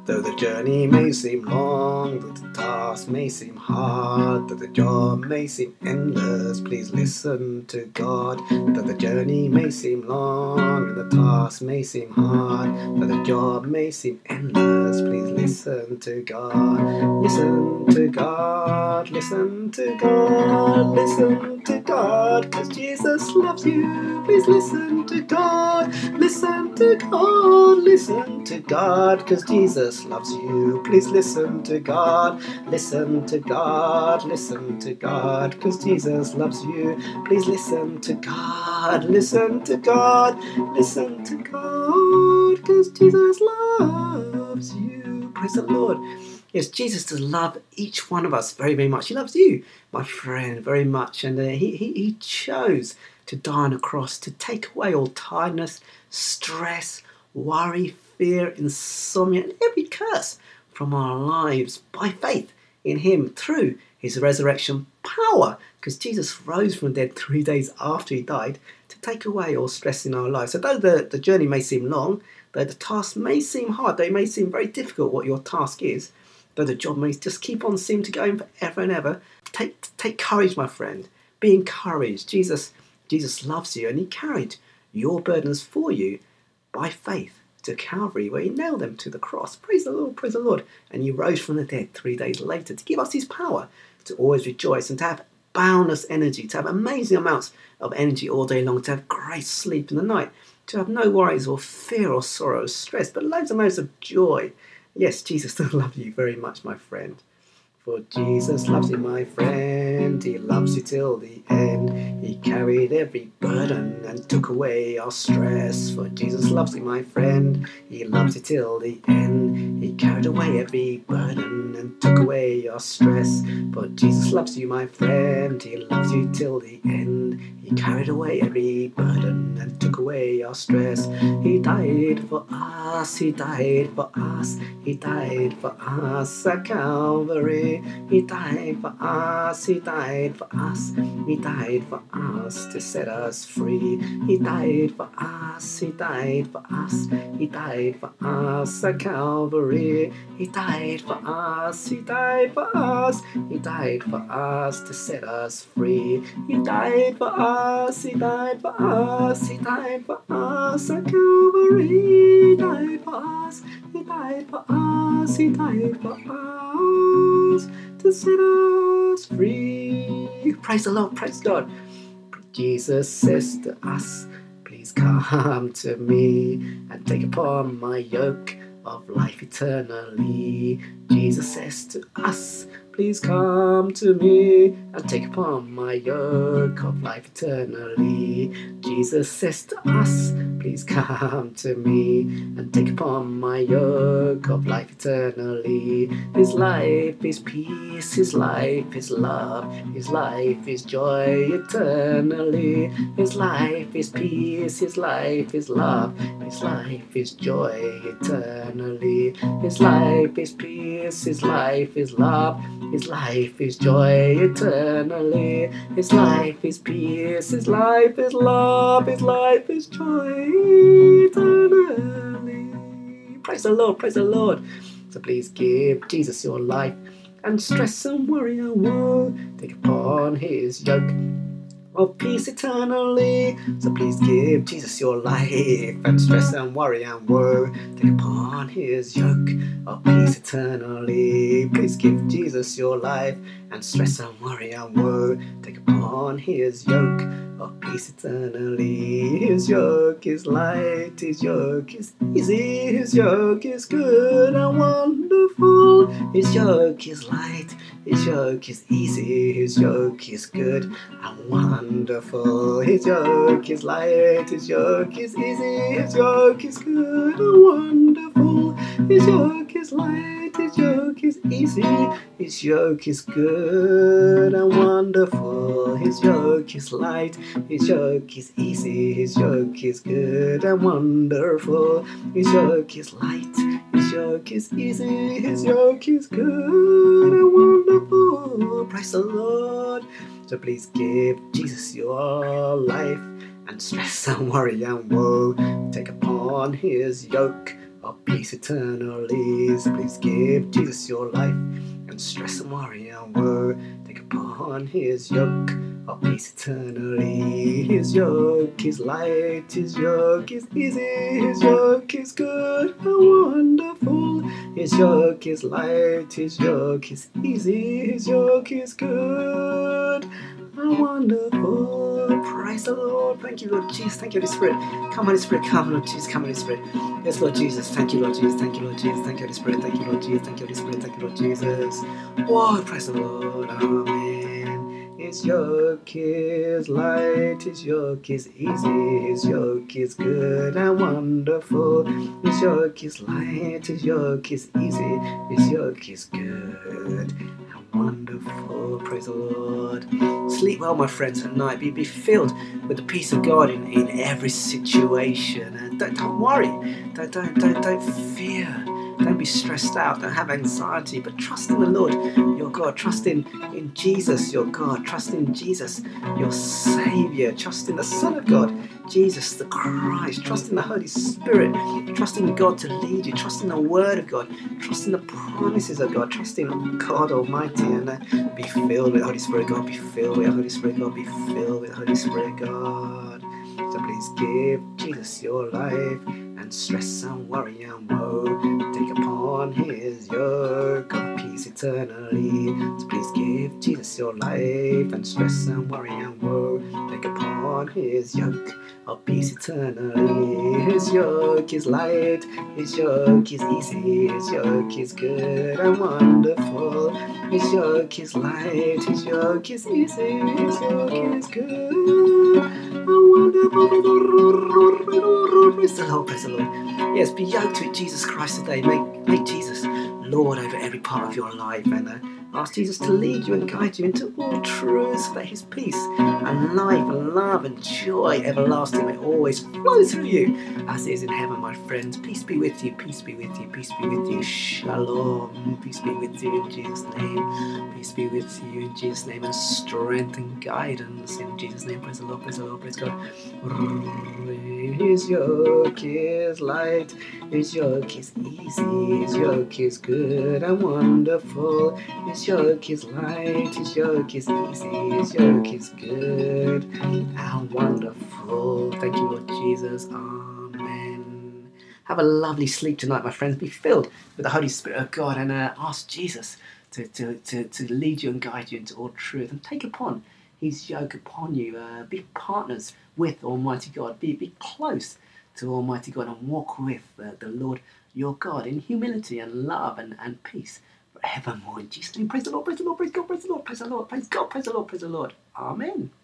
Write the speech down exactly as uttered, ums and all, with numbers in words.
Though the journey may seem long, though the task may seem hard, though the job may seem endless, please listen to God. Though the journey may seem long and the task may seem hard, though the job may seem endless, please listen to God. Listen to God, listen to God, listen to God, 'cause Jesus loves you. Please listen to God, listen to God, listen to God, 'cause Jesus loves you. Please listen to God, listen to God, listen to God, 'cause Jesus loves you. Please listen to God, listen to God, listen to God, 'cause Jesus loves you. Praise the Lord. Yes, Jesus does love each one of us very, very much. He loves you, my friend, very much. And uh, he, he, he chose to die on a cross to take away all tiredness, stress, worry, fear, insomnia, and every curse from our lives by faith in him through his resurrection power. Because Jesus rose from the dead three days after he died to take away all stress in our lives. So though the, the journey may seem long, though the task may seem hard, though it may seem very difficult what your task is, though the job may just keep on seem to go on forever and ever, take take courage, my friend. Be encouraged. Jesus, Jesus loves you, and he carried your burdens for you by faith to Calvary, where he nailed them to the cross. Praise the Lord, praise the Lord. And he rose from the dead three days later to give us his power to always rejoice and to have boundless energy, to have amazing amounts of energy all day long, to have great sleep in the night, to have no worries or fear or sorrow or stress, but loads and loads of joy. Yes, Jesus does love you very much, my friend. For Jesus loves you, my friend. He loves you till the end. He carried every burden and took away our stress. For Jesus loves you, my friend. He loves you till the end. He carried away every burden and took away our stress. But Jesus loves you, my friend. He loves you till the end. He carried away every burden and took away our stress. He died for us. He died for us. He died for us at Calvary. He died for us, he died for us, he died for us to set us free. He died for us, he died for us, he died for us at Calvary. He died for us, he died for us, he died for us to set us free. He died for us, he died for us, he died for us at Calvary. He died for us, he died for us, he died for us to set us free. Praise the Lord, praise God. Jesus says to us, please come to me and take upon my yoke of life eternally. Jesus says to us, please come to me and take upon my yoke of life eternally. Jesus says to us, please come to me and take upon my yoke of life eternally. His life is peace, his life is love, his life is joy eternally. His life is peace, his life is love, his life is joy eternally. His life is peace, his life is love, his life is joy eternally. His life is peace, his life is love, his life is joy eternally. Praise the Lord, praise the Lord. So please give Jesus your life and stress and worry and woe. Take upon his yoke of peace eternally. So please give Jesus your life and stress and worry and woe. Take upon his yoke of peace eternally. Please give Jesus your life and stress and worry and woe. Take upon his yoke of peace eternally. His yoke is light, his yoke is easy, his yoke is good and wonderful. His yoke is light, his yoke is easy, his yoke is good and wonderful. His yoke is light, his yoke is easy, his yoke is good and wonderful. His yoke is light, his yoke is easy, his yoke is good and wonderful. His yoke is light, his yoke is easy, his yoke is good and wonderful. His yoke is light, his yoke is easy, his yoke is good and wonderful. Praise the Lord. So please give Jesus your life and stress and worry and woe. Take upon his yoke of peace eternally. So please give Jesus your life, and stress and worry and woe. Take upon his yoke of peace eternally. His yoke is light, his yoke is easy, his yoke is good and wonderful. His yoke is light, his yoke is easy, his yoke is good and wonderful. Praise the Lord. Thank you, Lord Jesus. Thank you, Holy Spirit. Come, Holy Spirit. Come, Lord Jesus. Come, Holy Spirit. Yes, Lord Jesus. Thank you, Lord Jesus. Thank you, Lord Jesus. Thank you, Holy Spirit. Thank you, Lord Jesus. Thank you, Holy Spirit. Thank you, Lord Jesus. Oh, praise the Lord. Amen. His yoke is light, his yoke is easy, his yoke is good and wonderful. His yoke is light, his yoke is easy, his yoke is good and wonderful. Praise the Lord. Sleep well, my friends, at night. Be, be filled with the peace of God in, in every situation. And don't, don't worry. Don't, don't, don't, don't fear. Don't be stressed out. Don't have anxiety. But trust in the Lord, your God. Trust in, in Jesus, your God. Trust in Jesus, your Saviour. Trust in the Son of God, Jesus the Christ. Trust in the Holy Spirit. Trust in God to lead you. Trust in the Word of God. Trust in the promises of God. Trust in God Almighty. And uh, be filled with the Holy Spirit God. Be filled with the Holy Spirit God. Be filled with the Holy Spirit God. So please give Jesus your life, and stress and worry and woe. Take upon his yoke of peace eternally. So please give Jesus your life, and stress and worry and woe. Take upon his yoke of peace eternally. His yoke is light, his yoke is easy, his yoke is good and wonderful. His yoke is light, his yoke is easy, his yoke is good and wonderful. Praise the Lord, praise the Lord. Yes, be yoked with Jesus Christ today. Make, make Jesus Lord over every part of your life, and uh, ask Jesus to lead you and guide you into all truths, that his peace and life and love and joy everlasting may always flow through you as it is in heaven, my friends. Peace be with you, peace be with you, peace be with you. Shalom. Peace be with you in Jesus' name. Peace be with you in Jesus' name, and strength and guidance in Jesus' name. Praise the Lord, praise the Lord, praise God. His yoke is light, his yoke is easy, his yoke is good and wonderful. His yoke is light, his yoke is easy, his yoke is good and wonderful. Thank you, Lord Jesus. Amen. Have a lovely sleep tonight, my friends. Be filled with the Holy Spirit of God, and uh, ask Jesus to, to, to, to lead you and guide you into all truth, and take upon his yoke upon you. Uh, be partners with Almighty God. Be, be close to Almighty God, and walk with uh, the Lord your God in humility and love and, and peace forevermore. In Jesus' name, praise the Lord, praise the Lord, praise God, praise the Lord, praise the Lord, praise God, praise the Lord, praise the Lord. Amen.